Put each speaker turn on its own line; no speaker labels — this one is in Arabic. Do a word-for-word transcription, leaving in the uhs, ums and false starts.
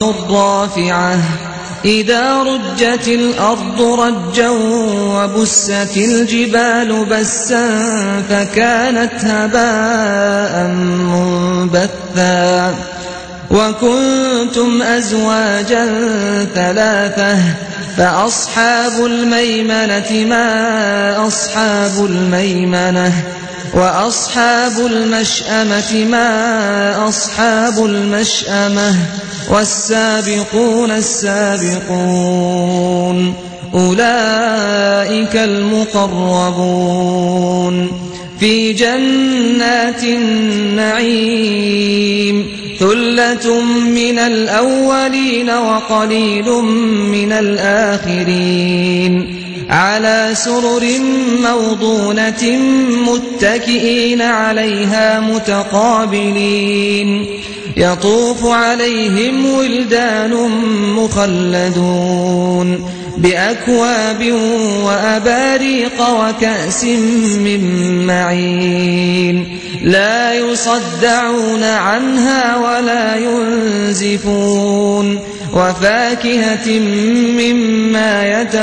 الرافعة إذا رجت الأرض رجا وبست الجبال بسا فكانت هباء منبثا وكنتم أزواجا ثلاثة فأصحاب الميمنة ما أصحاب الميمنة وأصحاب المشأمة ما أصحاب المشأمة والسابقون السابقون أولئك المقربون في جنات النعيم ثلة من الأولين وقليل من الآخرين على سرر موضونة متكئين عليها متقابلين يطوف عليهم ولدان مخلدون بأكواب وأباريق وكأس من معين لا يصدعون عنها ولا ينزفون وفاكهة مما يتقون